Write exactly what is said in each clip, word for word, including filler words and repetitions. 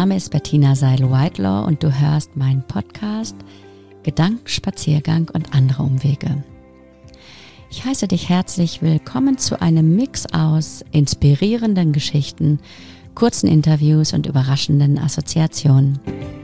Name ist Bettina Seil-Whitelaw und du hörst meinen Podcast Gedankenspaziergang und andere Umwege. Ich heiße dich herzlich willkommen zu einem Mix aus inspirierenden Geschichten, kurzen Interviews und überraschenden Assoziationen.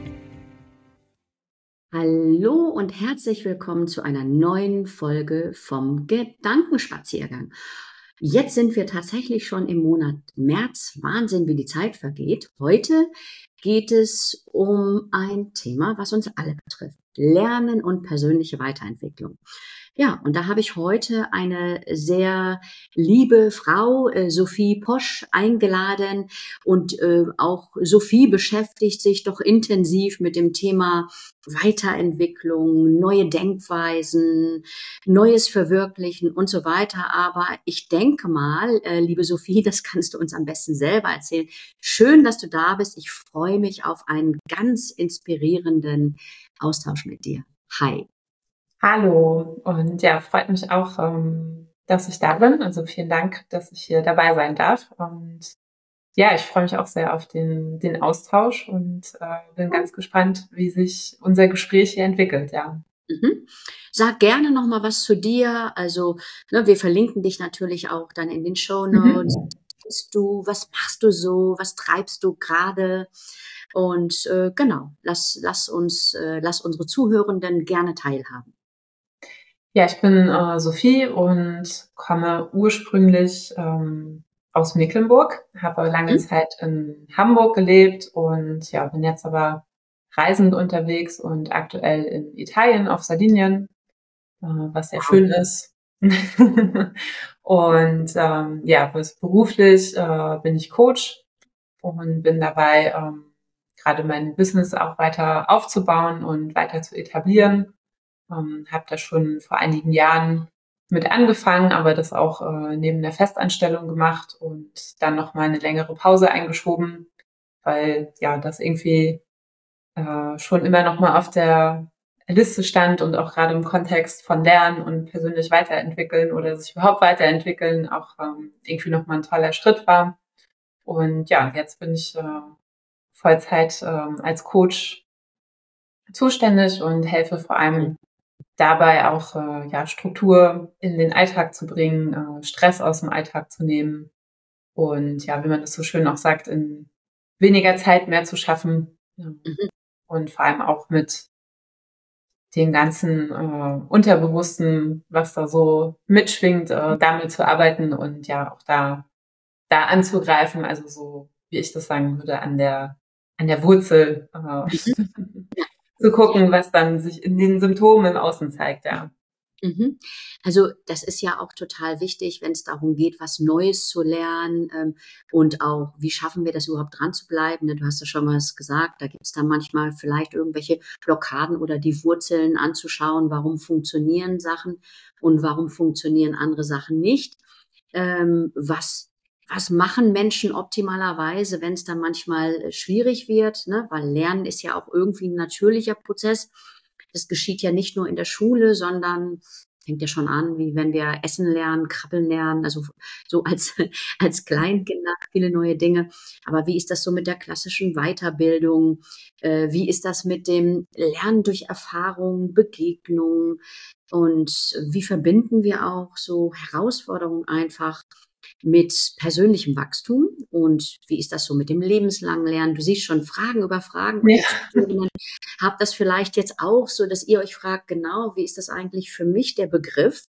Hallo und herzlich willkommen zu einer neuen Folge vom Gedankenspaziergang. Jetzt sind wir tatsächlich schon im Monat März. Wahnsinn, wie die Zeit vergeht. Heute geht es um ein Thema, was uns alle betrifft. Lernen und persönliche Weiterentwicklung. Ja, und da habe ich heute eine sehr liebe Frau, äh, Sophie Posch, eingeladen. Und äh, auch Sophie beschäftigt sich doch intensiv mit dem Thema Weiterentwicklung, neue Denkweisen, Neues verwirklichen und so weiter. Aber ich denke mal, äh, liebe Sophie, das kannst du uns am besten selber erzählen. Schön, dass du da bist. Ich freue mich auf einen ganz inspirierenden Austausch mit dir. Hi. Hallo und ja, freut mich auch, ähm, dass ich da bin. Also vielen Dank, dass ich hier dabei sein darf. Und ja, ich freue mich auch sehr auf den, den Austausch und äh, bin ganz gespannt, wie sich unser Gespräch hier entwickelt, ja. Mhm. Sag gerne noch mal was zu dir. Also, ne, wir verlinken dich natürlich auch dann in den Shownotes. Mhm. Was bist du? Was machst du so? Was treibst du gerade? Und äh, genau, lass, lass uns, äh, lass unsere Zuhörenden gerne teilhaben. Ja, ich bin äh, Sophie und komme ursprünglich ähm, aus Mecklenburg, habe lange Mhm. Zeit in Hamburg gelebt und ja, bin jetzt aber reisend unterwegs und aktuell in Italien auf Sardinien, äh, was sehr Wow. schön ist. Und ähm, ja, was beruflich äh, bin ich Coach und bin dabei, ähm, gerade mein Business auch weiter aufzubauen und weiter zu etablieren. Ähm, habe da schon vor einigen Jahren mit angefangen, aber das auch äh, neben der Festanstellung gemacht und dann noch mal eine längere Pause eingeschoben, weil ja das irgendwie äh, schon immer noch mal auf der Liste stand und auch gerade im Kontext von Lernen und persönlich weiterentwickeln oder sich überhaupt weiterentwickeln auch ähm, irgendwie noch mal ein toller Schritt war. Und ja, jetzt bin ich äh, Vollzeit ähm, als Coach zuständig und helfe vor allem dabei auch äh, ja, Struktur in den Alltag zu bringen, äh, Stress aus dem Alltag zu nehmen und ja, wie man das so schön auch sagt, in weniger Zeit mehr zu schaffen, ja. Mhm. Und vor allem auch mit den ganzen äh, Unterbewussten, was da so mitschwingt, äh, damit zu arbeiten und ja auch da da anzugreifen, also so wie ich das sagen würde, an der an der Wurzel äh, zu gucken, was dann sich in den Symptomen im Außen zeigt, ja. Mhm. Also das ist ja auch total wichtig, wenn es darum geht, was Neues zu lernen ähm, und auch, wie schaffen wir das überhaupt dran zu bleiben? Ne? Du hast ja schon mal gesagt, da gibt es dann manchmal vielleicht irgendwelche Blockaden oder die Wurzeln anzuschauen, warum funktionieren Sachen und warum funktionieren andere Sachen nicht. Ähm, was was machen Menschen optimalerweise, wenn es dann manchmal äh, schwierig wird, ne? Weil Lernen ist ja auch irgendwie ein natürlicher Prozess. Das geschieht ja nicht nur in der Schule, sondern fängt ja schon an, wie wenn wir essen lernen, krabbeln lernen, also so als, als Kleinkinder viele neue Dinge. Aber wie ist das so mit der klassischen Weiterbildung? Äh, wie ist das mit dem Lernen durch Erfahrung, Begegnung? Und wie verbinden wir auch so Herausforderungen einfach mit persönlichem Wachstum? Und wie ist das so mit dem lebenslangen Lernen? Du siehst schon Fragen über Fragen und Ja. die Zuhörenden habt das vielleicht jetzt auch so, dass ihr euch fragt, genau, wie ist das eigentlich für mich der Begriff?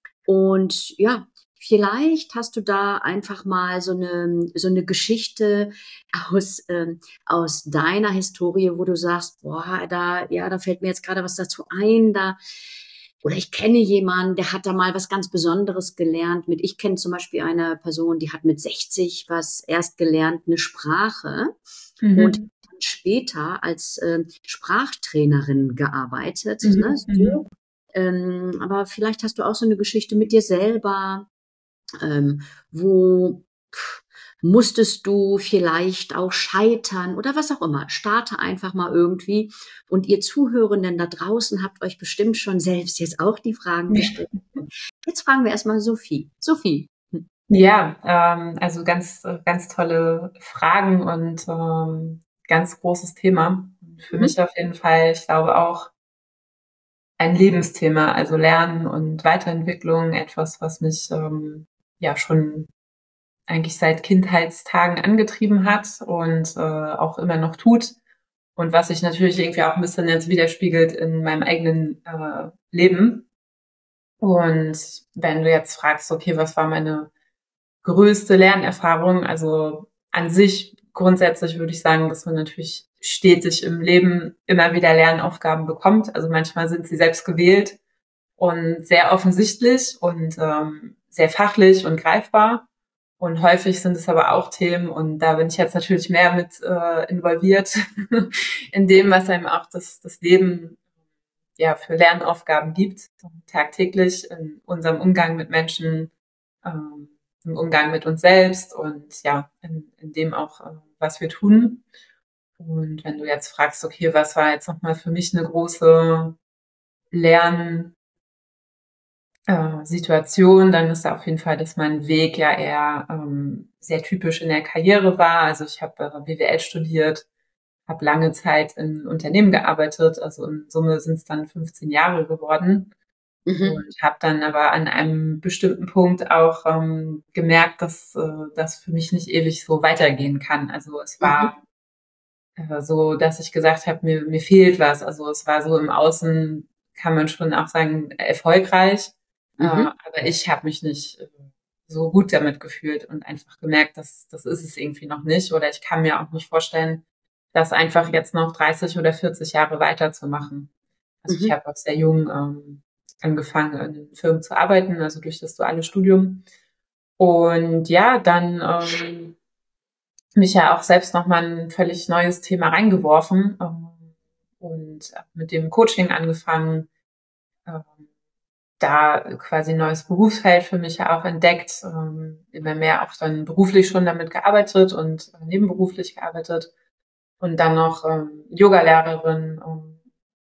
Und ja, vielleicht hast du da einfach mal so eine, so eine Geschichte aus, ähm, aus deiner Historie, wo du sagst, boah, da, ja, da fällt mir jetzt gerade was dazu ein, da, oder ich kenne jemanden, der hat da mal was ganz Besonderes gelernt. Mit, ich kenne zum Beispiel eine Person, die hat mit sechzig was erst gelernt, eine Sprache und Mhm. dann später als ähm, Sprachtrainerin gearbeitet. Ne? Mhm. Mhm. So. Ähm, aber vielleicht hast du auch so eine Geschichte mit dir selber, ähm, wo pff, musstest du vielleicht auch scheitern oder was auch immer. Starte einfach mal irgendwie. Und ihr Zuhörenden da draußen habt euch bestimmt schon selbst jetzt auch die Fragen gestellt. Jetzt fragen wir erstmal Sophie. Sophie. Ja, ähm, also ganz, ganz tolle Fragen und ähm, ganz großes Thema. Für Mhm. mich auf jeden Fall, ich glaube auch ein Lebensthema, also Lernen und Weiterentwicklung, etwas, was mich ähm, ja schon eigentlich seit Kindheitstagen angetrieben hat und äh, auch immer noch tut und was sich natürlich irgendwie auch ein bisschen jetzt widerspiegelt in meinem eigenen äh, Leben. Und wenn du jetzt fragst, okay, was war meine größte Lernerfahrung? Also an sich grundsätzlich würde ich sagen, dass man natürlich stetig im Leben immer wieder Lernaufgaben bekommt. Also manchmal sind sie selbst gewählt und sehr offensichtlich und ähm, sehr fachlich und greifbar. Und häufig sind es aber auch Themen, und da bin ich jetzt natürlich mehr mit äh, involviert in dem, was einem auch das, das Leben ja für Lernaufgaben gibt, tagtäglich in unserem Umgang mit Menschen, ähm, im Umgang mit uns selbst und ja, in, in dem auch, äh, was wir tun. Und wenn du jetzt fragst, okay, was war jetzt nochmal für mich eine große Lern äh, Situation, dann ist da auf jeden Fall, dass mein Weg ja eher ähm, sehr typisch in der Karriere war. Also ich habe äh, B W L studiert, habe lange Zeit in Unternehmen gearbeitet, also in Summe sind es dann fünfzehn Jahre geworden und Mhm. habe dann aber an einem bestimmten Punkt auch ähm, gemerkt, dass äh, das für mich nicht ewig so weitergehen kann. Also es Mhm. war äh, so, dass ich gesagt habe, mir, mir fehlt was. Also es war so im Außen, kann man schon auch sagen, erfolgreich. Äh, Mhm. aber ich habe mich nicht äh, so gut damit gefühlt und einfach gemerkt, dass das ist es irgendwie noch nicht. Oder ich kann mir auch nicht vorstellen, das einfach jetzt noch dreißig oder vierzig Jahre weiterzumachen. Also ich Mhm. habe auch sehr jung ähm, angefangen, in Firmen zu arbeiten, also durch das duale Studium. Und ja, dann ähm, mich ja auch selbst nochmal ein völlig neues Thema reingeworfen ähm, und mit dem Coaching angefangen, ähm, da quasi ein neues Berufsfeld für mich ja auch entdeckt, ähm, immer mehr auch dann beruflich schon damit gearbeitet und äh, nebenberuflich gearbeitet und dann noch ähm, Yoga-Lehrerin, ähm,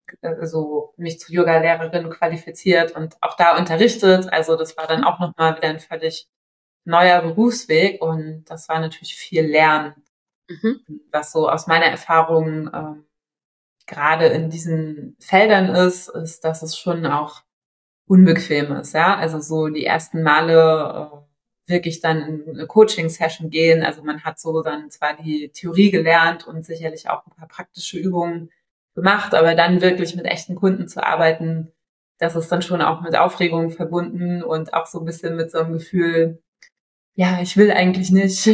also mich zur Yoga-Lehrerin qualifiziert und auch da unterrichtet. Also das war dann auch nochmal wieder ein völlig neuer Berufsweg und das war natürlich viel Lernen, Mhm. was so aus meiner Erfahrung ähm, gerade in diesen Feldern ist, ist, dass es schon auch unbequem ist, ja. Also so die ersten Male äh, wirklich dann in eine Coaching-Session gehen. Also man hat so dann zwar die Theorie gelernt und sicherlich auch ein paar praktische Übungen gemacht, aber dann wirklich mit echten Kunden zu arbeiten, das ist dann schon auch mit Aufregung verbunden und auch so ein bisschen mit so einem Gefühl, ja, ich will eigentlich nicht.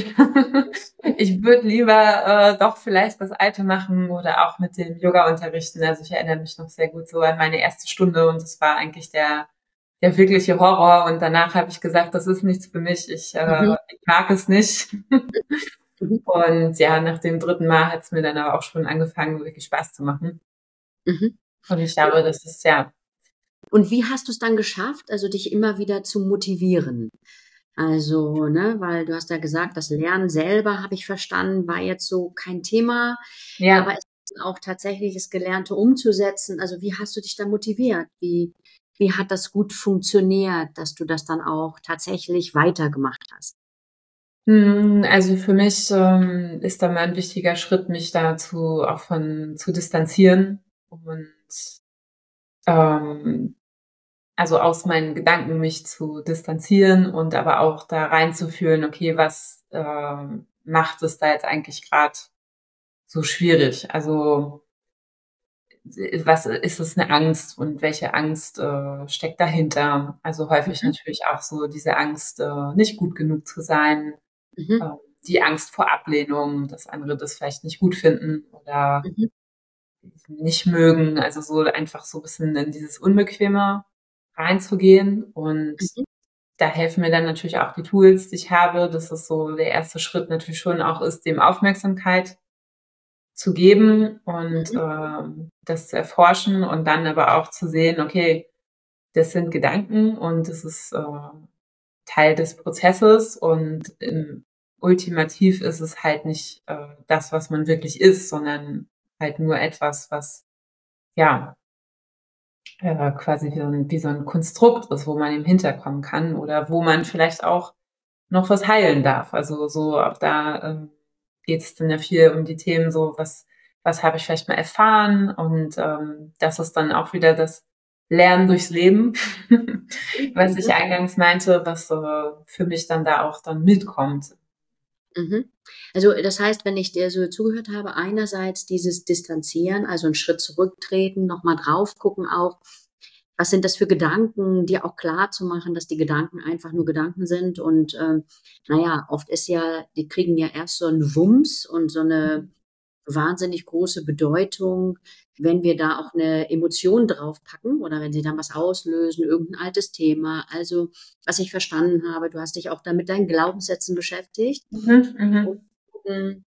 Ich würde lieber äh, doch vielleicht das Alte machen oder auch mit dem Yoga unterrichten. Also ich erinnere mich noch sehr gut so an meine erste Stunde und es war eigentlich der der wirkliche Horror. Und danach habe ich gesagt, das ist nichts für mich. Ich, äh, Mhm. ich mag es nicht. Mhm. Und ja, nach dem dritten Mal hat es mir dann aber auch schon angefangen, wirklich Spaß zu machen. Mhm. Und ich glaube, das ist ja, Und wie hast du es dann geschafft, also dich immer wieder zu motivieren? Also, ne, weil du hast ja gesagt, das Lernen selber, habe ich verstanden, war jetzt so kein Thema, aber ja, es ist auch tatsächlich das Gelernte umzusetzen. Also, wie hast du dich da motiviert? Wie wie hat das gut funktioniert, dass du das dann auch tatsächlich weitergemacht hast? hm, also für mich ähm, ist da mal ein wichtiger Schritt, mich dazu auch von zu distanzieren und ähm, also aus meinen Gedanken mich zu distanzieren und aber auch da reinzufühlen, okay, was ähm, macht es da jetzt eigentlich gerade so schwierig? Also was ist es eine Angst und welche Angst äh, steckt dahinter? Also häufig Mhm. natürlich auch so diese Angst, äh, nicht gut genug zu sein, Mhm. äh, die Angst vor Ablehnung, dass andere das vielleicht nicht gut finden oder Mhm. nicht mögen. Also so einfach so ein bisschen in dieses Unbequeme reinzugehen. Und Mhm. da helfen mir dann natürlich auch die Tools, die ich habe. Das ist so der erste Schritt natürlich schon auch ist, dem Aufmerksamkeit zu geben und Mhm. ähm, das zu erforschen und dann aber auch zu sehen, okay, das sind Gedanken und das ist äh, Teil des Prozesses und im, ultimativ ist es halt nicht äh, das, was man wirklich ist, sondern halt nur etwas, was ja äh, quasi wie so, ein, wie so ein Konstrukt ist, wo man eben hinterkommen kann oder wo man vielleicht auch noch was heilen darf. Also so auch da ähm, geht es dann ja viel um die Themen so, was, was habe ich vielleicht mal erfahren? Und ähm, das ist dann auch wieder das Lernen durchs Leben, was ich eingangs meinte, was äh, für mich dann da auch dann mitkommt. Mhm. Also das heißt, wenn ich dir so zugehört habe, einerseits dieses Distanzieren, also einen Schritt zurücktreten, nochmal drauf gucken auch, was sind das für Gedanken, dir auch klar zu machen, dass die Gedanken einfach nur Gedanken sind. Und ähm, naja, oft ist ja, die kriegen ja erst so einen Wumms und so eine wahnsinnig große Bedeutung, wenn wir da auch eine Emotion draufpacken oder wenn sie dann was auslösen, irgendein altes Thema. Also, was ich verstanden habe, du hast dich auch da mit deinen Glaubenssätzen beschäftigt. Mhm, Und mhm. gucken,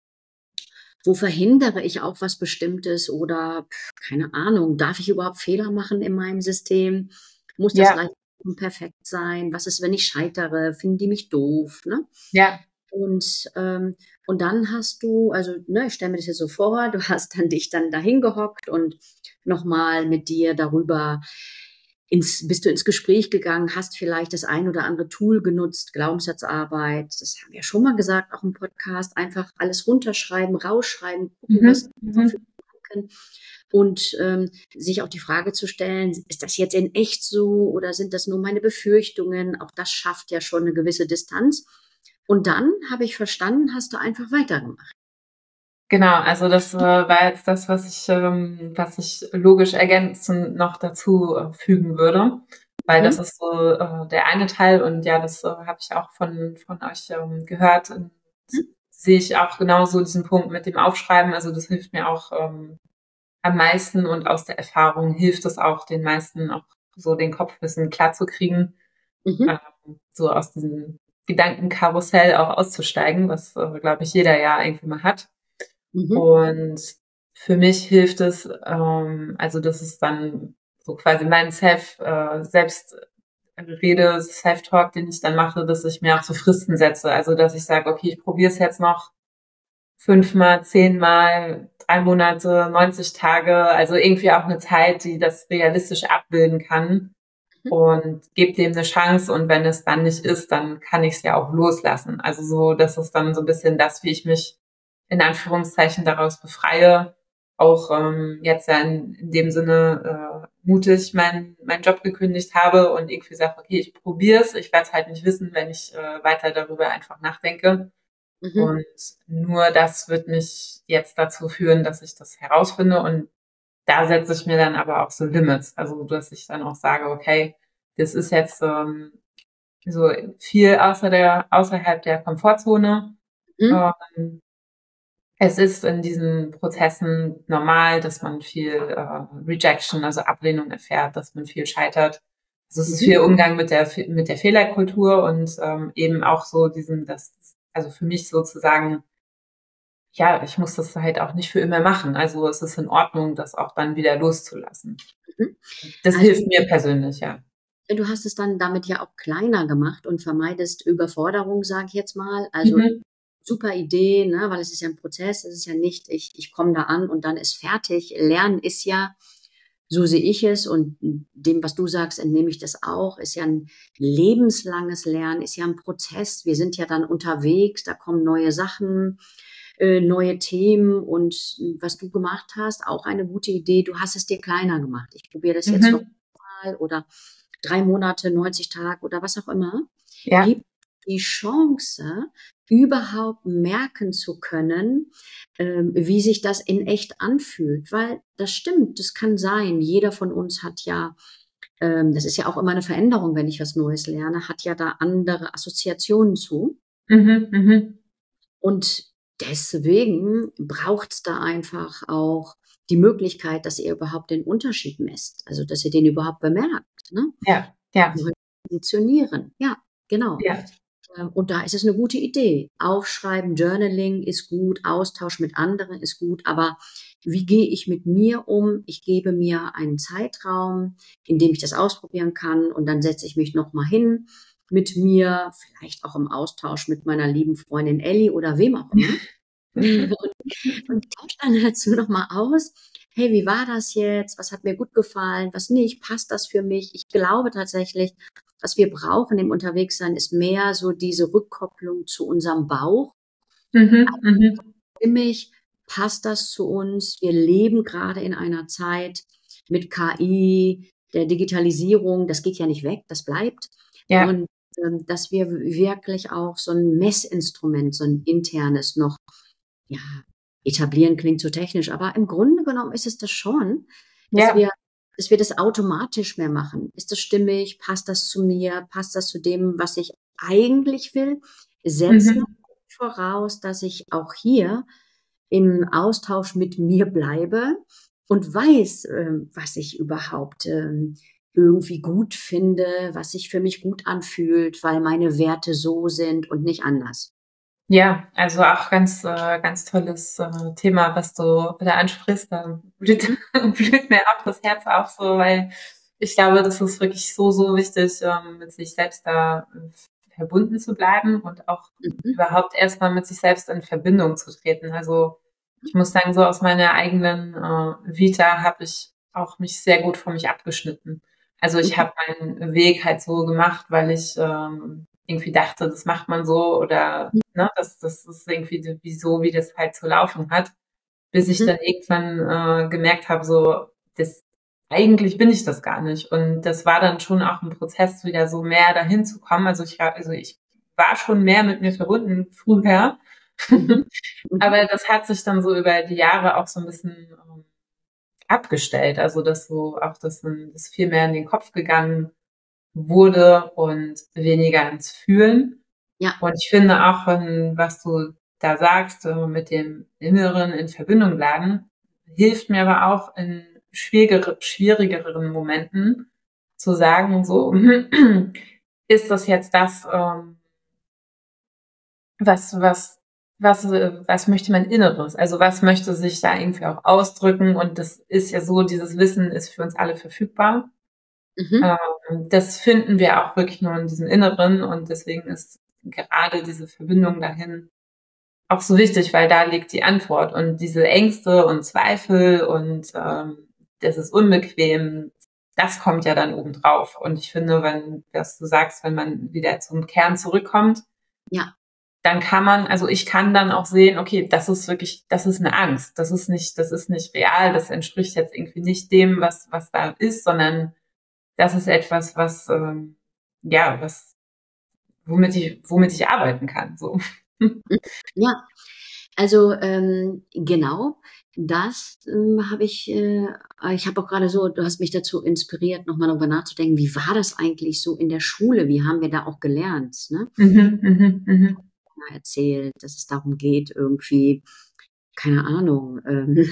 wo verhindere ich auch was Bestimmtes oder pf, keine Ahnung, darf ich überhaupt Fehler machen in meinem System? Muss das Ja, gleich perfekt sein? Was ist, wenn ich scheitere? Finden die mich doof? Ne? ja. Und, ähm, und dann hast du, also ne, ich stelle mir das jetzt so vor, du hast dann dich dann dahin gehockt und nochmal mit dir darüber ins, bist du ins Gespräch gegangen, hast vielleicht das ein oder andere Tool genutzt, Glaubenssatzarbeit, das haben wir schon mal gesagt, auch im Podcast, einfach alles runterschreiben, rausschreiben, gucken, was Mhm, da für mhm. Gedanken und ähm, sich auch die Frage zu stellen, ist das jetzt in echt so oder sind das nur meine Befürchtungen? Auch das schafft ja schon eine gewisse Distanz. Und dann habe ich verstanden, hast du einfach weitergemacht. Genau, also das äh, war jetzt das, was ich, ähm, was ich logisch ergänzend noch dazu äh, fügen würde, weil das Mhm. ist so äh, der eine Teil und ja, das äh, habe ich auch von von euch ähm, gehört. Und sehe ich auch genauso diesen Punkt mit dem Aufschreiben. Also das hilft mir auch ähm, am meisten und aus der Erfahrung hilft es auch den meisten auch so den Kopf ein bisschen klar zu kriegen, Mhm. ähm, so aus diesem Gedankenkarussell auch auszusteigen, was äh, glaube ich jeder ja irgendwie mal hat. Mhm. Und für mich hilft es, ähm, also das ist dann so quasi mein Self, äh, Selbstrede, Self-Talk, den ich dann mache, dass ich mir auch so Fristen setze. Also dass ich sage, okay, ich probiere es jetzt noch fünfmal, zehnmal, drei Monate, neunzig Tage, also irgendwie auch eine Zeit, die das realistisch abbilden kann Mhm. und gebe dem eine Chance und wenn es dann nicht ist, dann kann ich es ja auch loslassen. Also so, das ist dann so ein bisschen das, wie ich mich in Anführungszeichen daraus befreie, auch ähm, jetzt ja in, in dem Sinne äh, mutig meinen meinen Job gekündigt habe und irgendwie sage, okay, ich probiere es, ich werde es halt nicht wissen, wenn ich äh, weiter darüber einfach nachdenke. Mhm. Und nur das wird mich jetzt dazu führen, dass ich das herausfinde und da setze ich mir dann aber auch so Limits. Also, dass ich dann auch sage, okay, das ist jetzt ähm, so viel außer der, außerhalb der Komfortzone. Mhm. Ähm, es ist in diesen Prozessen normal, dass man viel äh, Rejection, also Ablehnung erfährt, dass man viel scheitert. Also es ist viel Mhm. Umgang mit der mit der Fehlerkultur und ähm, eben auch so diesen, das, also für mich sozusagen, ja, ich muss das halt auch nicht für immer machen. Also es ist in Ordnung, das auch dann wieder loszulassen. Mhm. Das Also hilft mir persönlich, ja. du hast es dann damit ja auch kleiner gemacht und vermeidest Überforderung, sage ich jetzt mal. Also Mhm. super Idee, ne, weil es ist ja ein Prozess, es ist ja nicht, ich, ich komme da an und dann ist fertig. Lernen ist ja, so sehe ich es und dem, was du sagst, entnehme ich das auch, ist ja ein lebenslanges Lernen, ist ja ein Prozess. Wir sind ja dann unterwegs, da kommen neue Sachen, äh, neue Themen und was du gemacht hast, auch eine gute Idee. Du hast es dir kleiner gemacht. Ich probiere das jetzt noch Mhm. mal oder drei Monate, neunzig Tage oder was auch immer. Ja. Gibt die Chance, überhaupt merken zu können, ähm, wie sich das in echt anfühlt. Weil das stimmt, das kann sein. Jeder von uns hat ja, ähm, das ist ja auch immer eine Veränderung, wenn ich was Neues lerne, hat ja da andere Assoziationen zu. Mhm. Mhm. Und deswegen braucht es da einfach auch die Möglichkeit, dass ihr überhaupt den Unterschied messt. Also, dass ihr den überhaupt bemerkt, ne? Ja. Ja. Positionieren. Ja, genau. Ja. Ähm, Und da ist es eine gute Idee. Aufschreiben, Journaling ist gut, Austausch mit anderen ist gut, aber wie gehe ich mit mir um? Ich gebe mir einen Zeitraum, in dem ich das ausprobieren kann und dann setze ich mich noch mal hin mit mir, vielleicht auch im Austausch mit meiner lieben Freundin Elli oder wem auch immer. Und tausche dann dazu noch mal aus: „Hey, wie war das jetzt? Was hat mir gut gefallen, was nicht? Passt das für mich?“ Ich glaube tatsächlich, was wir brauchen im Unterwegssein, ist mehr so diese Rückkopplung zu unserem Bauch. Mhm. Mhm. stimmig? Passt das zu uns? Wir leben gerade in einer Zeit mit K I, der Digitalisierung, das geht ja nicht weg, das bleibt. Ja. Und ähm, dass wir wirklich auch so ein Messinstrument, so ein internes noch, ja, etablieren klingt so technisch, aber im Grunde genommen ist es das schon, dass Ja. wir, dass wir das automatisch mehr machen. Ist das stimmig? Passt das zu mir? Passt das zu dem, was ich eigentlich will? Setzt Mhm. natürlich voraus, dass ich auch hier im Austausch mit mir bleibe und weiß, ähm, was ich überhaupt ähm, irgendwie gut finde, was sich für mich gut anfühlt, weil meine Werte so sind und nicht anders. Ja, also auch ganz, äh, ganz tolles äh, Thema, was du da ansprichst. Da blüht, Mhm. blüht mir auch das Herz auf, so, weil ich glaube, das ist wirklich so, so wichtig, ähm, mit sich selbst da äh, verbunden zu bleiben und auch Mhm. überhaupt erstmal mit sich selbst in Verbindung zu treten. Also ich muss sagen, so aus meiner eigenen äh, Vita habe ich auch mich sehr gut von mich abgeschnitten. Also ich Mhm. habe meinen Weg halt so gemacht, weil ich ähm, irgendwie dachte, das macht man so oder ne, das, das ist irgendwie wie so, wie das halt zu laufen hat, bis ich Mhm. dann irgendwann äh, gemerkt habe, so, das eigentlich bin ich das gar nicht. Und das war dann schon auch ein Prozess, wieder so mehr dahin zu kommen. Also ich, war- also ich war schon mehr mit mir verbunden früher, Mhm. Mhm. aber das hat sich dann so über die Jahre auch so ein bisschen ähm, abgestellt. Also dass so auch das, das viel mehr in den Kopf gegangen wurde und weniger ins Fühlen. Ja. Und ich finde auch, wenn, was du da sagst, äh, mit dem Inneren in Verbindung bleiben, hilft mir aber auch in schwierigere, schwierigeren Momenten zu sagen, so, ist das jetzt das, ähm, was, was, was, äh, was möchte mein Inneres? Also was möchte sich da irgendwie auch ausdrücken? Und das ist ja so, dieses Wissen ist für uns alle verfügbar. Mhm. Ähm, das finden wir auch wirklich nur in diesem Inneren und deswegen ist gerade diese Verbindung dahin auch so wichtig, weil da liegt die Antwort und diese Ängste und Zweifel und ähm, das ist unbequem, das kommt ja dann obendrauf. Und ich finde, wenn, was du sagst, wenn man wieder zum Kern zurückkommt, Ja. dann kann man, also ich kann dann auch sehen, okay, das ist wirklich, das ist eine Angst, das ist nicht, das ist nicht real, das entspricht jetzt irgendwie nicht dem, was, was da ist, sondern das ist etwas, was, ähm, ja, was, womit ich, womit ich arbeiten kann, so. Mhm. Ja. Also, ähm, genau, das, ähm, habe ich äh, ich habe auch gerade so du hast mich dazu inspiriert, noch mal darüber nachzudenken, wie war das eigentlich so in der Schule? Wie haben wir da auch gelernt, ne? Mhm, mhm, mhm. Mal erzählt, dass es darum geht, irgendwie, keine Ahnung, ähm,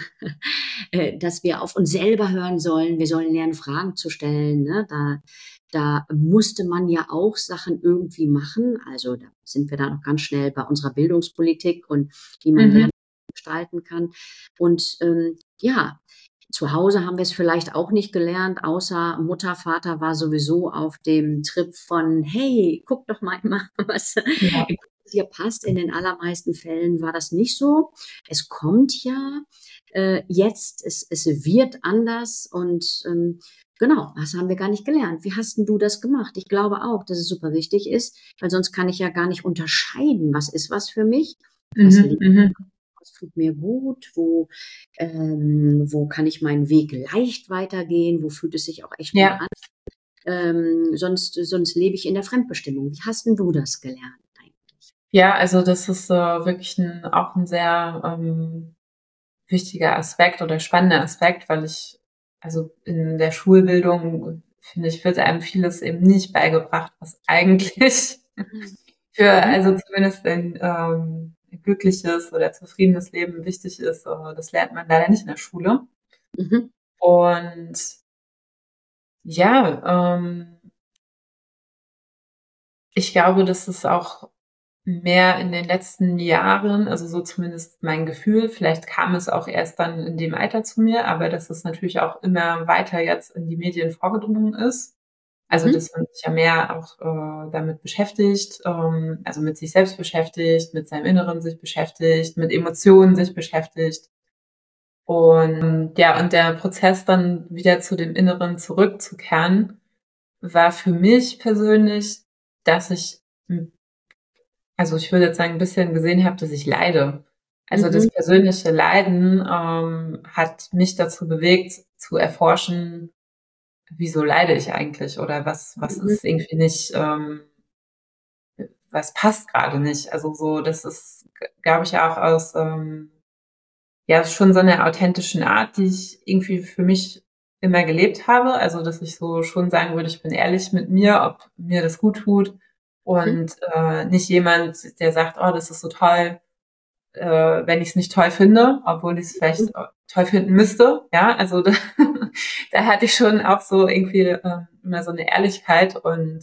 äh, dass wir auf uns selber hören sollen. Wir sollen lernen, Fragen zu stellen, ne? Da da musste man ja auch Sachen irgendwie machen. Also, da sind wir dann auch ganz schnell bei unserer Bildungspolitik und wie man Mhm. Lernen gestalten kann. Und, ähm, ja, zu Hause haben wir es vielleicht auch nicht gelernt, außer Mutter, Vater war sowieso auf dem Trip von: „Hey, guck doch mal immer, was Ja. dir passt." In den allermeisten Fällen war das nicht so. Es kommt ja äh, jetzt, es es wird anders und, ähm, genau, das haben wir gar nicht gelernt. Wie hast 'n du das gemacht? Ich glaube auch, dass es super wichtig ist, weil sonst kann ich ja gar nicht unterscheiden, was ist was für mich, was Mhm, mhm. was tut mir gut, wo, ähm, wo kann ich meinen Weg leicht weitergehen, wo fühlt es sich auch echt gut Ja. an. Ähm, sonst, sonst lebe ich in der Fremdbestimmung. Wie hast denn du das gelernt eigentlich? Ja, also das ist äh, wirklich ein, auch ein sehr ähm, wichtiger Aspekt oder spannender Aspekt, weil ich, also in der Schulbildung, finde ich, wird einem vieles eben nicht beigebracht, was eigentlich Mhm. für, Mhm. also zumindest ein ähm, glückliches oder zufriedenes Leben wichtig ist. Äh, das lernt man leider nicht in der Schule. Mhm. Und ja, ähm, ich glaube, dass es auch mehr in den letzten Jahren, also so zumindest mein Gefühl, vielleicht kam es auch erst dann in dem Alter zu mir, aber dass es natürlich auch immer weiter jetzt in die Medien vorgedrungen ist. Also, Mhm. dass man sich ja mehr auch äh, damit beschäftigt, ähm, also mit sich selbst beschäftigt, mit seinem Inneren sich beschäftigt, mit Emotionen sich beschäftigt. Und ja, und der Prozess dann wieder zu dem Inneren zurückzukehren, war für mich persönlich, dass ich, also ich würde jetzt sagen, ein bisschen gesehen habe, dass ich leide. Also das Mhm. persönliche Leiden ähm, hat mich dazu bewegt, zu erforschen, wieso leide ich eigentlich oder was, was Mhm. ist irgendwie nicht, ähm, was passt gerade nicht. Also so, das ist, glaube ich, auch aus ähm, ja, schon so einer authentischen Art, die ich irgendwie für mich immer gelebt habe. Also, dass ich so schon sagen würde, ich bin ehrlich mit mir, ob mir das gut tut Mhm. und äh, nicht jemand, der sagt, oh, das ist so toll, äh, wenn ich es nicht toll finde, obwohl ich es vielleicht äh, toll finden müsste. Ja, also da, da hatte ich schon auch so irgendwie äh, immer so eine Ehrlichkeit und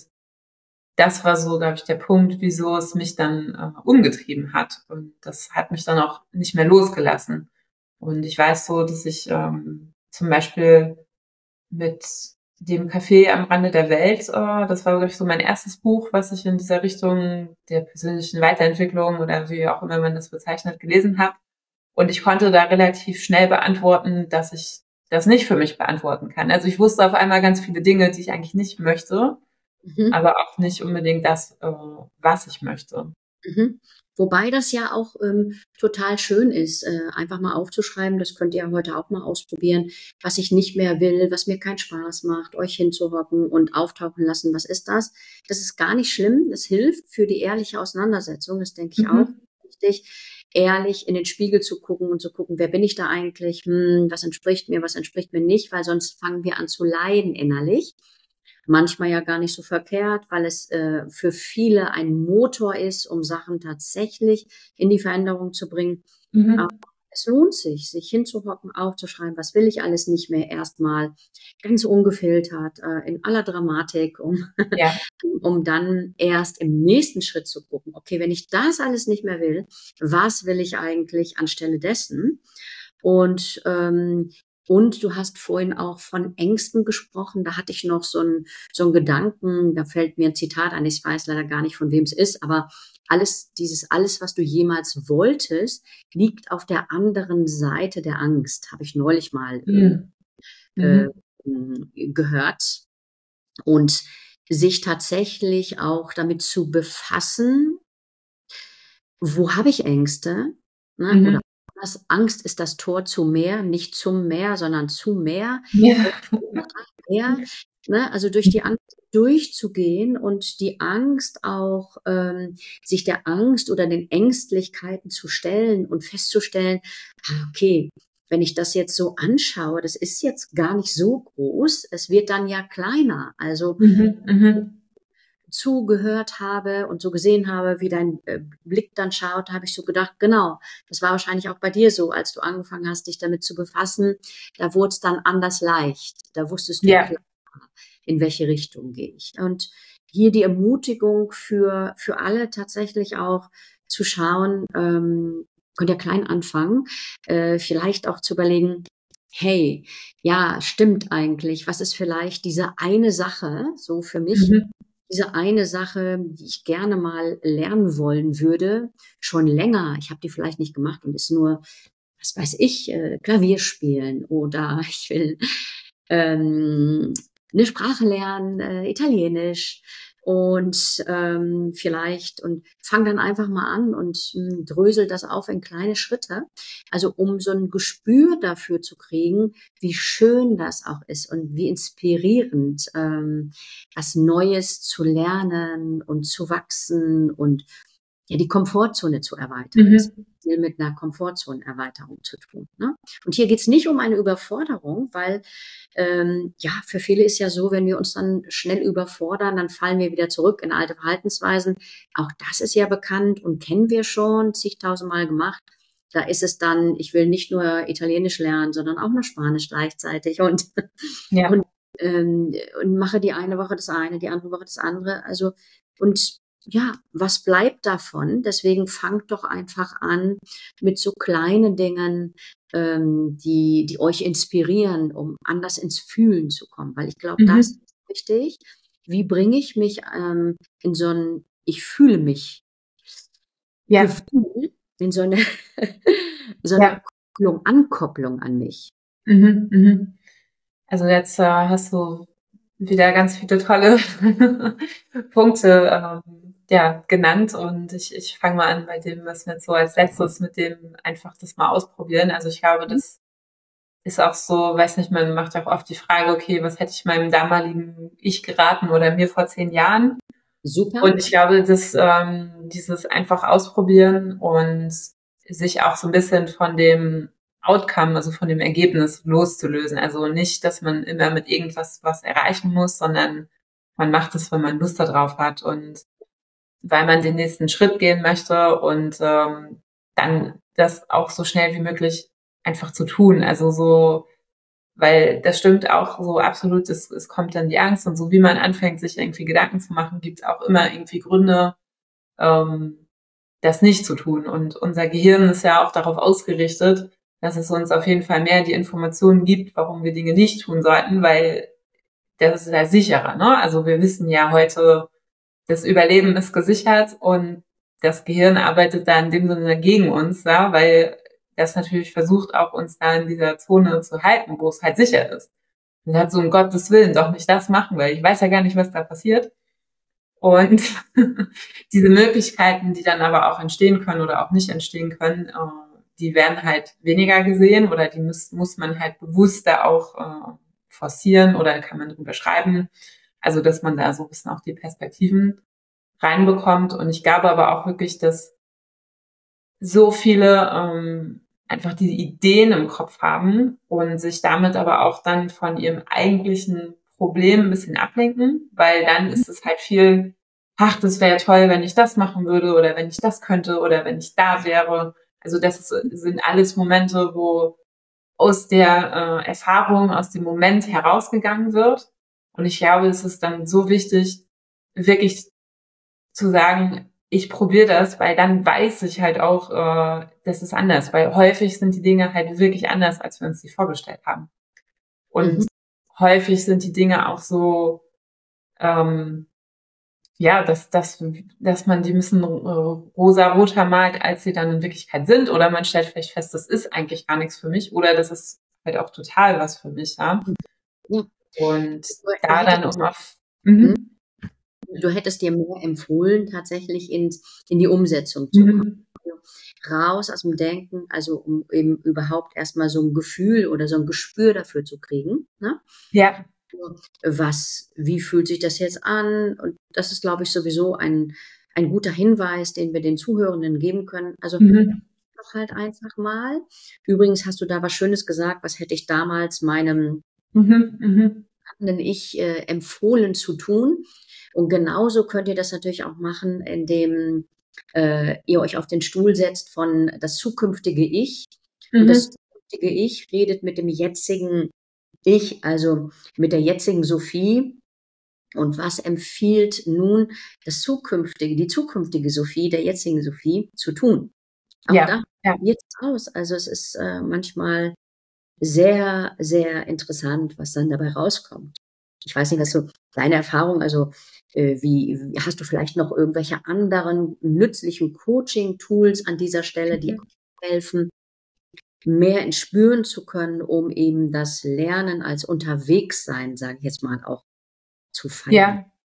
das war so, glaube ich, der Punkt, wieso es mich dann äh, umgetrieben hat. Und das hat mich dann auch nicht mehr losgelassen. Und ich weiß so, dass ich ähm, zum Beispiel mit dem Café am Rande der Welt, äh, das war, glaube ich, so mein erstes Buch, was ich in dieser Richtung der persönlichen Weiterentwicklung oder wie auch immer man das bezeichnet, gelesen habe. Und ich konnte da relativ schnell beantworten, dass ich das nicht für mich beantworten kann. Also ich wusste auf einmal ganz viele Dinge, die ich eigentlich nicht möchte, Mhm. aber auch nicht unbedingt das, äh, was ich möchte. Mhm. Wobei das ja auch ähm, total schön ist, äh, einfach mal aufzuschreiben, das könnt ihr heute auch mal ausprobieren, was ich nicht mehr will, was mir keinen Spaß macht, euch hinzuhocken und auftauchen lassen, was ist das? Das ist gar nicht schlimm, das hilft für die ehrliche Auseinandersetzung, das denke ich auch Mhm. wichtig, ehrlich in den Spiegel zu gucken und zu gucken, wer bin ich da eigentlich, hm, was entspricht mir, was entspricht mir nicht, weil sonst fangen wir an zu leiden innerlich. Manchmal ja gar nicht so verkehrt, weil es äh, für viele ein Motor ist, um Sachen tatsächlich in die Veränderung zu bringen. Aber Mhm. es lohnt sich, sich hinzuhocken, aufzuschreiben, was will ich alles nicht mehr, erstmal ganz ungefiltert, äh, in aller Dramatik, um, Ja. um dann erst im nächsten Schritt zu gucken, okay, wenn ich das alles nicht mehr will, was will ich eigentlich anstelle dessen? Und ähm, und du hast vorhin auch von Ängsten gesprochen. Da hatte ich noch so einen so einen Gedanken, da fällt mir ein Zitat ein, ich weiß leider gar nicht, von wem es ist, aber alles, dieses alles, was du jemals wolltest, liegt auf der anderen Seite der Angst, habe ich neulich mal ähm, Mhm. äh, Mhm. gehört. Und sich tatsächlich auch damit zu befassen, wo habe ich Ängste? Ne? Oder Mhm. anders, Angst ist das Tor zu mehr, nicht zum Meer, sondern zu mehr. Ja. Äh, Mehr, ne? Also durch die Angst durchzugehen und die Angst auch, ähm, sich der Angst oder den Ängstlichkeiten zu stellen und festzustellen, ah, okay, wenn ich das jetzt so anschaue, das ist jetzt gar nicht so groß, es wird dann ja kleiner. Also Mhm. Mhm. zugehört habe und so gesehen habe, wie dein äh, Blick dann schaut, habe ich so gedacht, genau, das war wahrscheinlich auch bei dir so, als du angefangen hast, dich damit zu befassen, da wurde es dann anders leicht. Da wusstest du klar, Ja. in welche Richtung gehe ich. Und hier die Ermutigung für, für alle tatsächlich auch zu schauen, ähm, könnt ihr klein anfangen, äh, vielleicht auch zu überlegen, hey, ja, stimmt eigentlich, was ist vielleicht diese eine Sache, so für mich, Mhm. diese eine Sache, die ich gerne mal lernen wollen würde, schon länger. Ich habe die vielleicht nicht gemacht und ist nur, was weiß ich, äh, Klavier spielen oder ich will ähm, eine Sprache lernen, äh, Italienisch und ähm, vielleicht und fang dann einfach mal an und mh, drösel das auf in kleine Schritte. Also um so ein Gespür dafür zu kriegen, wie schön das auch ist und wie inspirierend, ähm, was Neues zu lernen und zu wachsen und ja, die Komfortzone zu erweitern. Das hat Mhm. viel mit einer Komfortzonenerweiterung zu tun. Ne? Und hier geht's nicht um eine Überforderung, weil ähm, ja, für viele ist ja so, wenn wir uns dann schnell überfordern, dann fallen wir wieder zurück in alte Verhaltensweisen. Auch das ist ja bekannt und kennen wir schon zigtausendmal gemacht. Da ist es dann, ich will nicht nur Italienisch lernen, sondern auch noch Spanisch gleichzeitig und, und, Ja. ähm, und mache die eine Woche das eine, die andere Woche das andere. Also, und ja, was bleibt davon? Deswegen fangt doch einfach an mit so kleinen Dingen, ähm, die, die euch inspirieren, um anders ins Fühlen zu kommen. Weil ich glaube, das Mhm. ist wichtig. Wie bringe ich mich ähm, in so ein, ich fühle mich Ja. Gefühl, in so eine, so eine Ja. Kopplung, Ankopplung an mich. Mhm. Mhm. Also jetzt äh, hast du wieder ganz viele tolle Punkte, ähm, ja genannt und ich, ich fange mal an bei dem, was mir jetzt so als letztes mit dem einfach das mal ausprobieren. Also ich glaube, das ist auch so, weiß nicht, man macht auch oft die Frage, okay, was hätte ich meinem damaligen Ich geraten oder mir vor zehn Jahren? Super. Und ich glaube, dass ähm, dieses einfach ausprobieren und sich auch so ein bisschen von dem Outcome, also von dem Ergebnis loszulösen. Also nicht, dass man immer mit irgendwas was erreichen muss, sondern man macht es, wenn man Lust darauf hat und weil man den nächsten Schritt gehen möchte und ähm, dann das auch so schnell wie möglich einfach zu tun. Also so, weil das stimmt auch so absolut, es, es kommt dann die Angst und so wie man anfängt, sich irgendwie Gedanken zu machen, gibt es auch immer irgendwie Gründe, ähm, das nicht zu tun. Und unser Gehirn ist ja auch darauf ausgerichtet, dass es uns auf jeden Fall mehr die Informationen gibt, warum wir Dinge nicht tun sollten, weil das ist ja sicherer, ne? Also wir wissen ja heute, das Überleben ist gesichert und das Gehirn arbeitet da in dem Sinne gegen uns, ja, weil das natürlich versucht, auch uns da in dieser Zone zu halten, wo es halt sicher ist. Und hat so um Gottes Willen doch nicht das machen, weil ich weiß ja gar nicht, was da passiert. Und diese Möglichkeiten, die dann aber auch entstehen können oder auch nicht entstehen können, äh, die werden halt weniger gesehen oder die muss, muss man halt bewusster auch äh, forcieren oder kann man drüber schreiben. Also, dass man da so ein bisschen auch die Perspektiven reinbekommt. Und ich glaube aber auch wirklich, dass so viele ähm, einfach diese Ideen im Kopf haben und sich damit aber auch dann von ihrem eigentlichen Problem ein bisschen ablenken, weil dann ist es halt viel, ach, das wäre ja toll, wenn ich das machen würde oder wenn ich das könnte oder wenn ich da wäre. Also das ist, sind alles Momente, wo aus der äh, Erfahrung, aus dem Moment herausgegangen wird. Und ich glaube, es ist dann so wichtig, wirklich zu sagen, ich probiere das, weil dann weiß ich halt auch, äh, das ist anders, weil häufig sind die Dinge halt wirklich anders, als wir uns die vorgestellt haben. Und Mhm. häufig sind die Dinge auch so, ähm, ja, dass, dass, dass man die ein bisschen äh, rosa-roter malt, als sie dann in Wirklichkeit sind. Oder man stellt vielleicht fest, das ist eigentlich gar nichts für mich. Oder das ist halt auch total was für mich, ja. Ja. Und Du, du da dann hättest, um auf, hm? mhm, Du hättest dir mehr empfohlen, tatsächlich ins, in die Umsetzung zu kommen. mhm, Raus aus dem Denken, also um eben überhaupt erstmal so ein Gefühl oder so ein Gespür dafür zu kriegen, ne? ja, Was, wie fühlt sich das jetzt an? Und das ist, glaube ich, sowieso ein, ein guter Hinweis, den wir den Zuhörenden geben können. Also mhm, doch halt einfach mal. Übrigens hast du da was Schönes gesagt, was hätte ich damals meinem mhm, mhm, Ich äh, empfohlen zu tun. Und genauso könnt ihr das natürlich auch machen, indem äh, ihr euch auf den Stuhl setzt von das zukünftige Ich. Und das mhm, zukünftige Ich redet mit dem jetzigen Ich, also mit der jetzigen Sophie. Und was empfiehlt nun das zukünftige, die zukünftige Sophie, der jetzigen Sophie zu tun? Auch ja, da ja. probiert es aus. Also es ist äh, manchmal sehr, sehr interessant, was dann dabei rauskommt. Ich weiß nicht, was so deine Erfahrung, also äh, wie, wie hast du vielleicht noch irgendwelche anderen nützlichen Coaching-Tools an dieser Stelle, die Mhm. auch helfen, mehr ins Spüren zu können, um eben das Lernen als Unterwegssein, sage ich jetzt mal, auch zu feiern? Ja,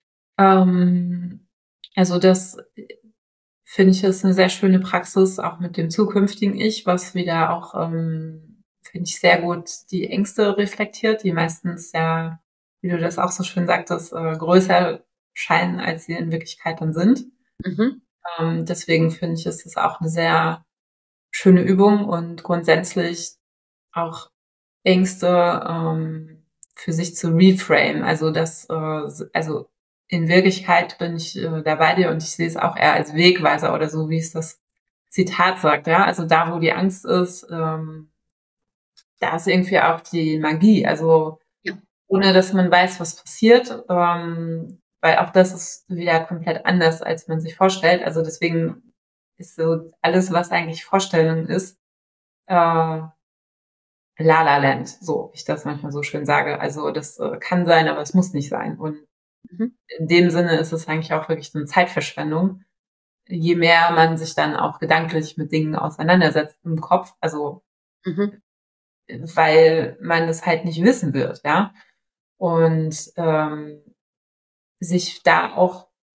ähm, also das finde ich ist eine sehr schöne Praxis, auch mit dem zukünftigen Ich, was wieder auch, ähm, finde ich, sehr gut die Ängste reflektiert, die meistens ja, wie du das auch so schön sagtest, äh, größer scheinen, als sie in Wirklichkeit dann sind. Mhm, Ähm, deswegen finde ich, ist es auch eine sehr schöne Übung und grundsätzlich auch Ängste ähm, für sich zu reframe. Also das, äh, also in Wirklichkeit bin ich äh, da bei dir und ich sehe es auch eher als Wegweiser oder so, wie es das Zitat sagt. Ja, also da, wo die Angst ist, ähm, da ist irgendwie auch die Magie. Also ja, ohne dass man weiß, was passiert, ähm, weil auch das ist wieder komplett anders, als man sich vorstellt. Also deswegen ist so alles, was eigentlich Vorstellung ist, äh, La La Land, so, wie ich das manchmal so schön sage. Also das äh, kann sein, aber es muss nicht sein. Und mhm, in dem Sinne ist es eigentlich auch wirklich so eine Zeitverschwendung, je mehr man sich dann auch gedanklich mit Dingen auseinandersetzt im Kopf, also mhm, weil man es halt nicht wissen wird, ja. Und ähm, sich da auch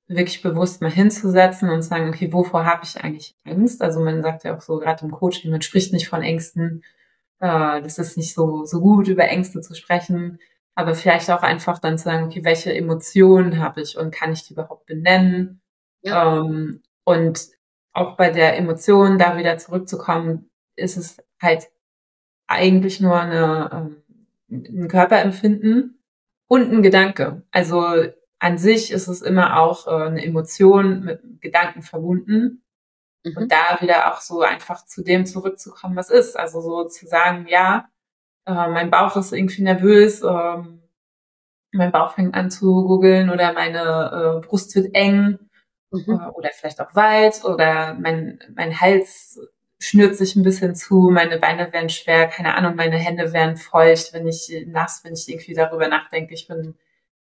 wirklich bewusst mal hinzusetzen und sagen, okay, wovor habe ich eigentlich Angst? Also man sagt ja auch so, gerade im Coaching, man spricht nicht von Ängsten. Äh, das ist nicht so, so gut, über Ängste zu sprechen. Aber vielleicht auch einfach dann zu sagen, okay, welche Emotionen habe ich und kann ich die überhaupt benennen? Ja. Ähm, und auch bei der Emotion da wieder zurückzukommen, ist es halt eigentlich nur eine, ähm, ein Körperempfinden und ein Gedanke. Also an sich ist es immer auch äh, eine Emotion mit Gedanken verbunden. Und Mhm. da wieder auch so einfach zu dem zurückzukommen, was ist. Also so zu sagen, ja, äh, mein Bauch ist irgendwie nervös, ähm, mein Bauch fängt an zu gurgeln oder meine äh, Brust wird eng äh, Mhm. oder vielleicht auch weit oder mein, mein Hals schnürt sich ein bisschen zu, meine Beine werden schwer, keine Ahnung, meine Hände werden feucht, wenn ich nass, wenn ich irgendwie darüber nachdenke, ich bin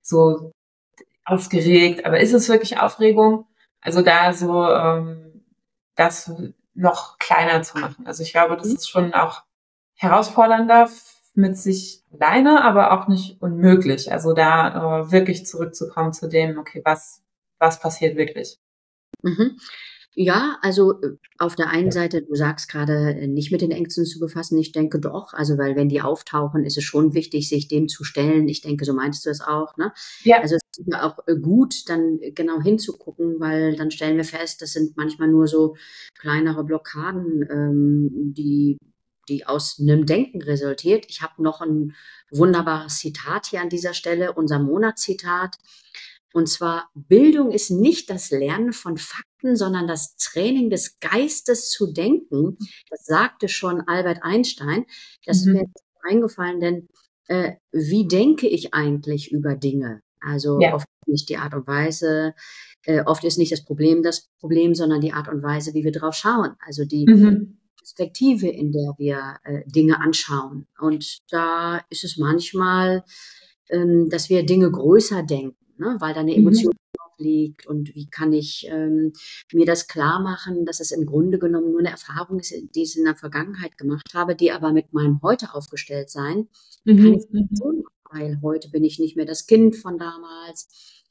so aufgeregt, aber ist es wirklich Aufregung? Also da so ähm, das noch kleiner zu machen. Also ich glaube, das Mhm. ist schon auch herausfordernder mit sich alleine, aber auch nicht unmöglich. Also da äh, wirklich zurückzukommen zu dem, okay, was was passiert wirklich? Mhm. Ja, also äh, auf der einen Seite, du sagst gerade, äh, nicht mit den Ängsten zu befassen. Ich denke doch, also weil wenn die auftauchen, ist es schon wichtig, sich dem zu stellen. Ich denke, so meinst du es auch, ne? Ja. Also es ist ja auch äh, gut, dann äh, genau hinzugucken, weil dann stellen wir fest, das sind manchmal nur so kleinere Blockaden, ähm, die, die aus einem Denken resultiert. Ich habe noch ein wunderbares Zitat hier an dieser Stelle, unser Monatszitat. Und zwar, Bildung ist nicht das Lernen von Fakten, sondern das Training des Geistes zu denken. Das sagte schon Albert Einstein. Das ist mir Mhm. jetzt eingefallen, denn äh, wie denke ich eigentlich über Dinge? Also Ja. oft nicht die Art und Weise, äh, oft ist nicht das Problem das Problem, sondern die Art und Weise, wie wir drauf schauen. Also die Mhm. Perspektive, in der wir äh, Dinge anschauen. Und da ist es manchmal, ähm, dass wir Dinge größer denken, ne? Weil da eine Emotion Mhm. drauf liegt. Und wie kann ich ähm, mir das klar machen, dass es im Grunde genommen nur eine Erfahrung ist, die ich in der Vergangenheit gemacht habe, die aber mit meinem Heute aufgestellt sein kann ich Mhm. Mhm. schon, weil heute bin ich nicht mehr das Kind von damals.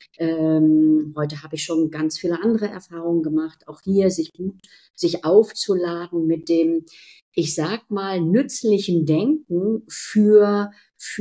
Ähm, heute habe ich schon ganz viele andere Erfahrungen gemacht. Auch hier sich gut, sich aufzuladen mit dem, ich sag mal, nützlichen Denken für,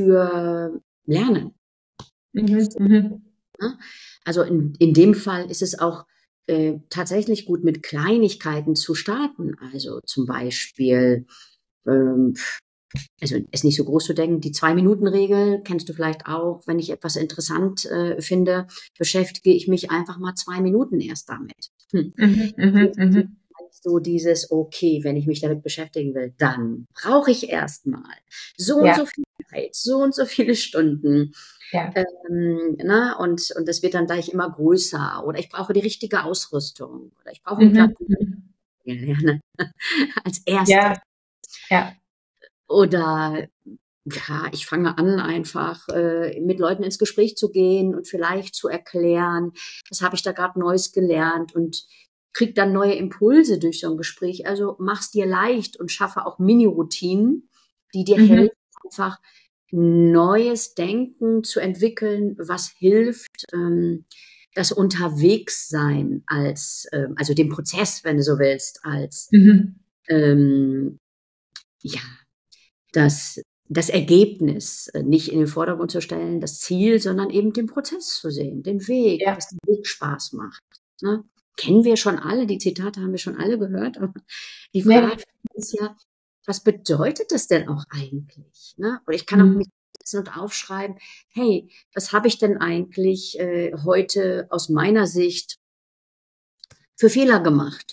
für Lernen. Mhm. Mhm. Ne? Also in, in dem Fall ist es auch äh, tatsächlich gut, mit Kleinigkeiten zu starten. Also zum Beispiel, ähm, also ist nicht so groß zu denken, die Zwei-Minuten-Regel kennst du vielleicht auch. Wenn ich etwas interessant äh, finde, beschäftige ich mich einfach mal zwei Minuten erst damit. Hm. Mhm. Mhm. Mhm. So dieses, okay, wenn ich mich damit beschäftigen will, dann brauche ich erstmal so und Ja. so viel Zeit, so und so viele Stunden. Ja. Ähm, ne? Und, und das wird dann gleich immer größer. Oder ich brauche die richtige Ausrüstung. Oder ich brauche einen Platz Mhm. Mhm. lernen als erstes. Ja. Ja. Oder ja, ich fange an, einfach äh, mit Leuten ins Gespräch zu gehen und vielleicht zu erklären, was habe ich da gerade Neues gelernt und krieg dann neue Impulse durch so ein Gespräch. Also mach's dir leicht und schaffe auch Mini-Routinen, die dir Mhm. helfen, einfach neues Denken zu entwickeln, was hilft, ähm, das Unterwegssein als, ähm, also den Prozess, wenn du so willst, als Mhm. ähm, ja, das das Ergebnis äh, nicht in den Vordergrund zu stellen, das Ziel, sondern eben den Prozess zu sehen, den Weg, Ja. dass der Weg Spaß macht, ne? Kennen wir schon alle, die Zitate haben wir schon alle gehört, aber die Ja. Frage ist ja, was bedeutet das denn auch eigentlich, ne? Oder ich kann auch mich Mhm. setzen und aufschreiben: „Hey, was habe ich denn eigentlich, äh, heute aus meiner Sicht für Fehler gemacht?“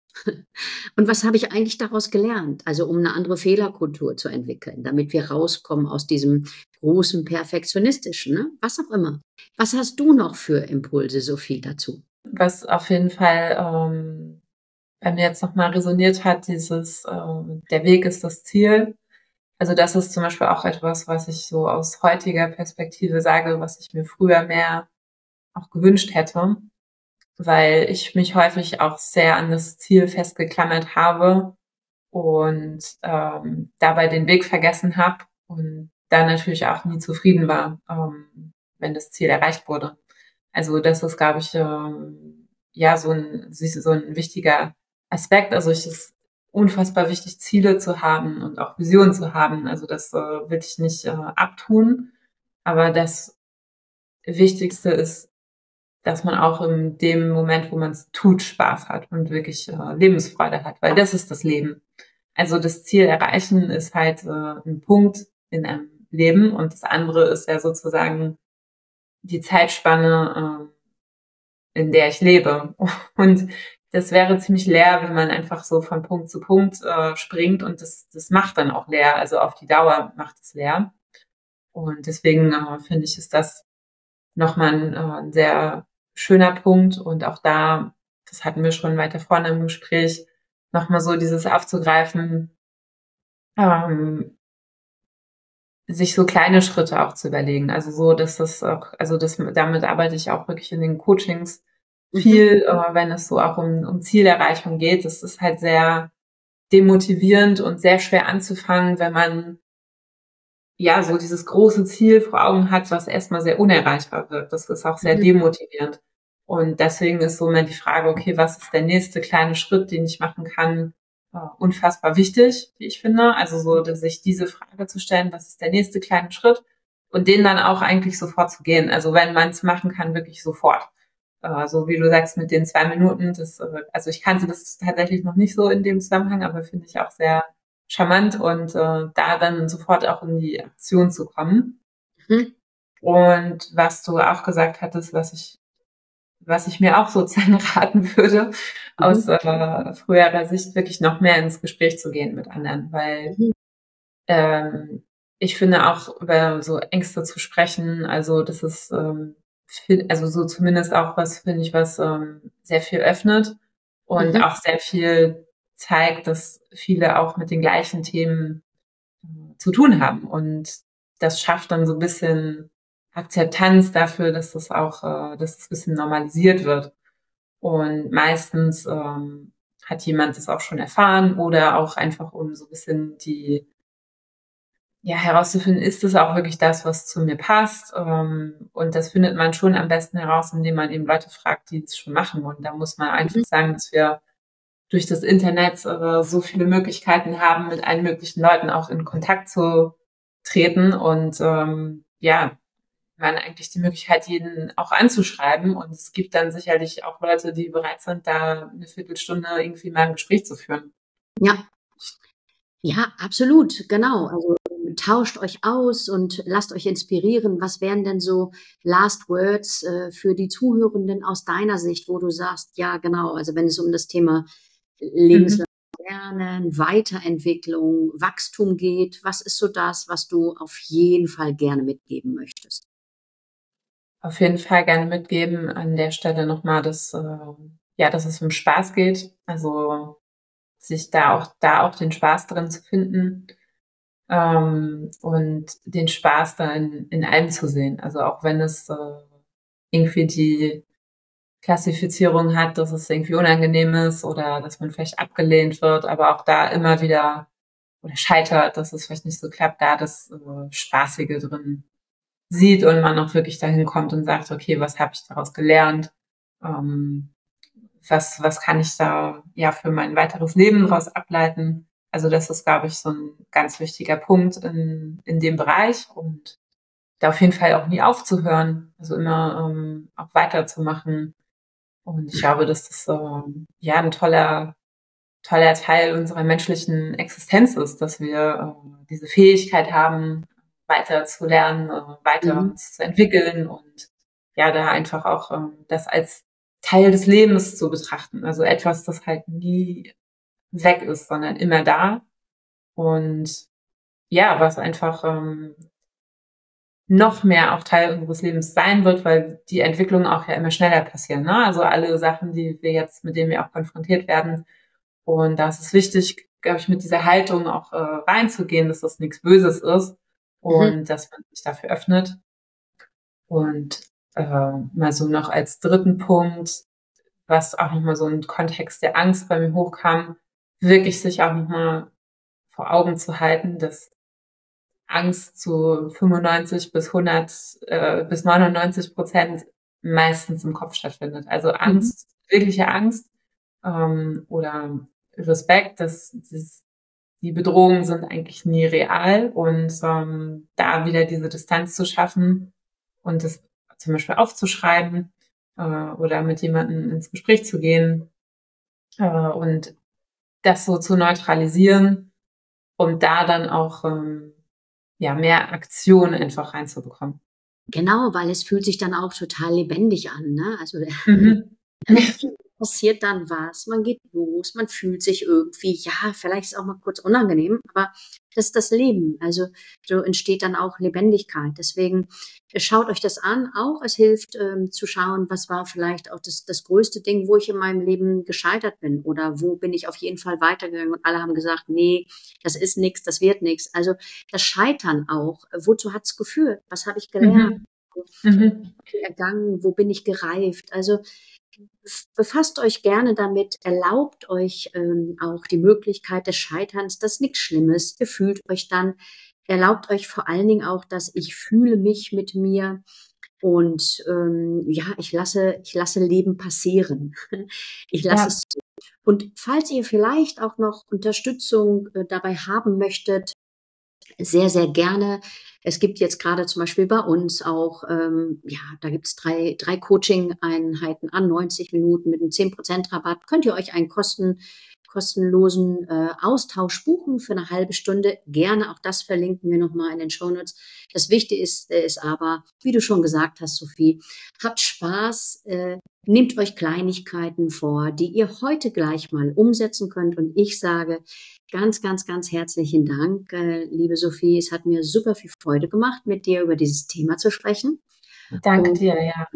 Und was habe ich eigentlich daraus gelernt? Also, um 'ne andere Fehlerkultur zu entwickeln, damit wir rauskommen aus diesem großen Perfektionistischen, ne? Was auch immer. Was hast du noch für Impulse, Sophie, dazu? Was auf jeden Fall ähm, bei mir jetzt nochmal resoniert hat, dieses ähm, der Weg ist das Ziel. Also das ist zum Beispiel auch etwas, was ich so aus heutiger Perspektive sage, was ich mir früher mehr auch gewünscht hätte, weil ich mich häufig auch sehr an das Ziel festgeklammert habe und ähm, dabei den Weg vergessen habe und dann natürlich auch nie zufrieden war, ähm, wenn das Ziel erreicht wurde. Also das ist, glaube ich, ähm, ja, so ein, so ein wichtiger Aspekt. Also es ist unfassbar wichtig, Ziele zu haben und auch Visionen zu haben. Also das äh, will ich nicht äh, abtun. Aber das Wichtigste ist, dass man auch in dem Moment, wo man es tut, Spaß hat und wirklich äh, Lebensfreude hat, weil das ist das Leben. Also das Ziel erreichen ist halt äh, ein Punkt in einem Leben und das andere ist ja sozusagen die Zeitspanne, äh, in der ich lebe. Und das wäre ziemlich leer, wenn man einfach so von Punkt zu Punkt äh, springt und das, das macht dann auch leer. Also auf die Dauer macht es leer. Und deswegen äh, finde ich, ist das nochmal ein, äh, ein sehr schöner Punkt. Und auch da, das hatten wir schon weiter vorne im Gespräch, nochmal so dieses aufzugreifen, ähm, sich so kleine Schritte auch zu überlegen. Also so, dass das auch, also das, damit arbeite ich auch wirklich in den Coachings Mhm. viel, äh, wenn es so auch um, um Zielerreichung geht. Das ist halt sehr demotivierend und sehr schwer anzufangen, wenn man ja so dieses große Ziel vor Augen hat, was erstmal sehr unerreichbar wird. Das ist auch sehr Mhm. demotivierend. Und deswegen ist so immer die Frage, okay, was ist der nächste kleine Schritt, den ich machen kann, äh, unfassbar wichtig, wie ich finde. Also so, dass sich diese Frage zu stellen, was ist der nächste kleine Schritt und den dann auch eigentlich sofort zu gehen. Also wenn man es machen kann, wirklich sofort. Äh, so wie du sagst mit den zwei Minuten, das, äh, also ich kannte das tatsächlich noch nicht so in dem Zusammenhang, aber finde ich auch sehr charmant und äh, da dann sofort auch in die Aktion zu kommen. Mhm. Und was du auch gesagt hattest, was ich, was ich mir auch sozusagen raten würde, aus Mhm. äh, früherer Sicht wirklich noch mehr ins Gespräch zu gehen mit anderen, weil Mhm. ähm, ich finde auch über so Ängste zu sprechen, also das ist ähm, viel, also so zumindest auch was, finde ich, was ähm, sehr viel öffnet und Mhm. auch sehr viel zeigt, dass viele auch mit den gleichen Themen zu tun haben. Und das schafft dann so ein bisschen Akzeptanz dafür, dass das auch, äh, dass es ein bisschen normalisiert wird. Und meistens ähm, hat jemand das auch schon erfahren oder auch einfach um so ein bisschen die, ja, herauszufinden, ist es auch wirklich das, was zu mir passt? Ähm, und das findet man schon am besten heraus, indem man eben Leute fragt, die es schon machen. Und da muss man einfach Mhm. sagen, dass wir durch das Internet äh, so viele Möglichkeiten haben, mit allen möglichen Leuten auch in Kontakt zu treten und ähm, ja, man eigentlich die Möglichkeit, jeden auch anzuschreiben. Und es gibt dann sicherlich auch Leute, die bereit sind, da eine Viertelstunde irgendwie mal ein Gespräch zu führen. Ja. Ja, absolut, genau. Also, tauscht euch aus und lasst euch inspirieren. Was wären denn so Last Words, äh, für die Zuhörenden aus deiner Sicht, wo du sagst: „Ja, genau, also wenn es um das Thema Mhm. lebenslanges Lernen, Weiterentwicklung, Wachstum geht“, was ist so das, was du auf jeden Fall gerne mitgeben möchtest? Auf jeden Fall gerne mitgeben an der Stelle nochmal, dass, äh, ja, dass es um Spaß geht. Also sich da auch, da auch den Spaß drin zu finden. Ähm, und den Spaß da in, in allem zu sehen. Also auch wenn es äh, irgendwie die Klassifizierung hat, dass es irgendwie unangenehm ist oder dass man vielleicht abgelehnt wird, aber auch da immer wieder oder scheitert, dass es vielleicht nicht so klappt, da das äh, Spaßige drin sieht und man auch wirklich dahin kommt und sagt, okay, was habe ich daraus gelernt? Ähm, was, was kann ich da ja für mein weiteres Leben daraus ableiten? Also das ist, glaube ich, so ein ganz wichtiger Punkt in, in dem Bereich und da auf jeden Fall auch nie aufzuhören, also immer ähm, auch weiterzumachen. Und ich glaube, dass das ähm, ja ein toller, toller Teil unserer menschlichen Existenz ist, dass wir äh, diese Fähigkeit haben, weiter zu lernen, äh, weiter Mhm. uns zu entwickeln und ja, da einfach auch ähm, das als Teil des Lebens zu betrachten. Also etwas, das halt nie weg ist, sondern immer da. Und ja, was einfach ähm, noch mehr auch Teil unseres Lebens sein wird, weil die Entwicklungen auch ja immer schneller passieren. Ne? Also alle Sachen, die wir jetzt, mit denen wir auch konfrontiert werden. Und da ist es wichtig, glaube ich, mit dieser Haltung auch äh, reinzugehen, dass das nichts Böses ist Mhm. und dass man sich dafür öffnet. Und äh, mal so noch als dritten Punkt, was auch nochmal so im Kontext der Angst bei mir hochkam, wirklich sich auch nochmal vor Augen zu halten, dass Angst zu fünfundneunzig bis hundert äh, bis neunundneunzig Prozent meistens im Kopf stattfindet. Also Angst, mhm. wirkliche Angst ähm, oder Respekt, das, das, die Bedrohungen sind eigentlich nie real und ähm, da wieder diese Distanz zu schaffen und das zum Beispiel aufzuschreiben äh, oder mit jemandem ins Gespräch zu gehen äh, und das so zu neutralisieren, um da dann auch ähm, ja mehr Aktion einfach reinzubekommen. Genau, weil es fühlt sich dann auch total lebendig an, ne? Also mhm. passiert dann was, man geht los, man fühlt sich irgendwie, ja, vielleicht ist es auch mal kurz unangenehm, aber das ist das Leben. Also so entsteht dann auch Lebendigkeit. Deswegen schaut euch das an. Auch es hilft ähm, zu schauen, was war vielleicht auch das, das größte Ding, wo ich in meinem Leben gescheitert bin oder wo bin ich auf jeden Fall weitergegangen und alle haben gesagt, nee, das ist nichts, das wird nichts. Also das Scheitern auch, wozu hat es geführt? Was habe ich gelernt? Mhm. Mhm. Ergangen, wo bin ich gereift? Also befasst euch gerne damit, erlaubt euch ähm, auch die Möglichkeit des Scheiterns, das ist nichts Schlimmes, ihr fühlt euch dann, erlaubt euch vor allen Dingen auch, dass ich fühle mich mit mir und ähm, ja, ich lasse, ich lasse Leben passieren. Ich lasse ja. es zu. Und falls ihr vielleicht auch noch Unterstützung äh, dabei haben möchtet, sehr, sehr gerne. Es gibt jetzt gerade zum Beispiel bei uns auch, ähm, ja, da gibt's drei, drei Coaching-Einheiten an neunzig Minuten mit einem zehn Prozent Rabatt. Könnt ihr euch einen kosten, kostenlosen äh, Austausch buchen für eine halbe Stunde. Gerne, auch das verlinken wir nochmal in den Shownotes. Das Wichtige ist, äh, ist aber, wie du schon gesagt hast, Sophie, habt Spaß, äh, nehmt euch Kleinigkeiten vor, die ihr heute gleich mal umsetzen könnt. Und ich sage ganz, ganz, ganz herzlichen Dank, äh, liebe Sophie. Es hat mir super viel Freude gemacht, mit dir über dieses Thema zu sprechen. Danke Und, dir, ja.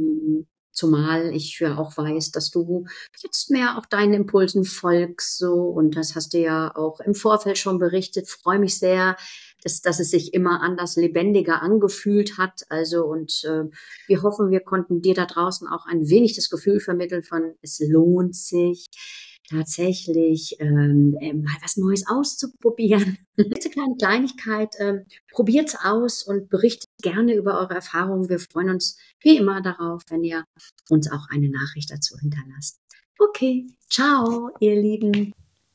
Zumal ich ja auch weiß, dass du jetzt mehr auch deinen Impulsen folgst, so. Und das hast du ja auch im Vorfeld schon berichtet. Freue mich sehr, dass, dass es sich immer anders lebendiger angefühlt hat. Also, und äh, wir hoffen, wir konnten dir da draußen auch ein wenig das Gefühl vermitteln von, es lohnt sich tatsächlich ähm, mal was Neues auszuprobieren. Eine kleine Kleinigkeit, ähm, probiert's aus und berichtet gerne über eure Erfahrungen. Wir freuen uns wie immer darauf, wenn ihr uns auch eine Nachricht dazu hinterlasst. Okay, ciao, ihr Lieben.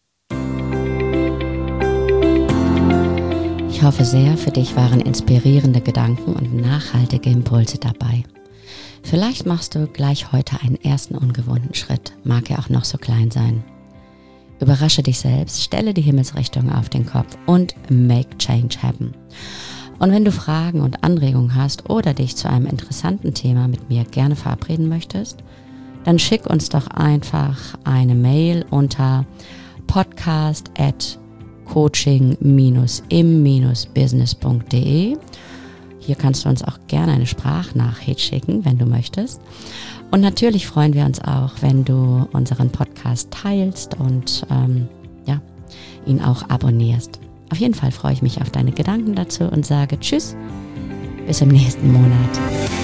Ich hoffe sehr, für dich waren inspirierende Gedanken und nachhaltige Impulse dabei. Vielleicht machst du gleich heute einen ersten ungewohnten Schritt, mag er auch noch so klein sein. Überrasche dich selbst, stelle die Himmelsrichtung auf den Kopf und make change happen. Und wenn du Fragen und Anregungen hast oder dich zu einem interessanten Thema mit mir gerne verabreden möchtest, dann schick uns doch einfach eine Mail unter podcast at coaching dash im dash business punkt de. Hier kannst du uns auch gerne eine Sprachnachricht schicken, wenn du möchtest. Und natürlich freuen wir uns auch, wenn du unseren Podcast teilst und ähm, ja, ihn auch abonnierst. Auf jeden Fall freue ich mich auf deine Gedanken dazu und sage Tschüss, bis im nächsten Monat.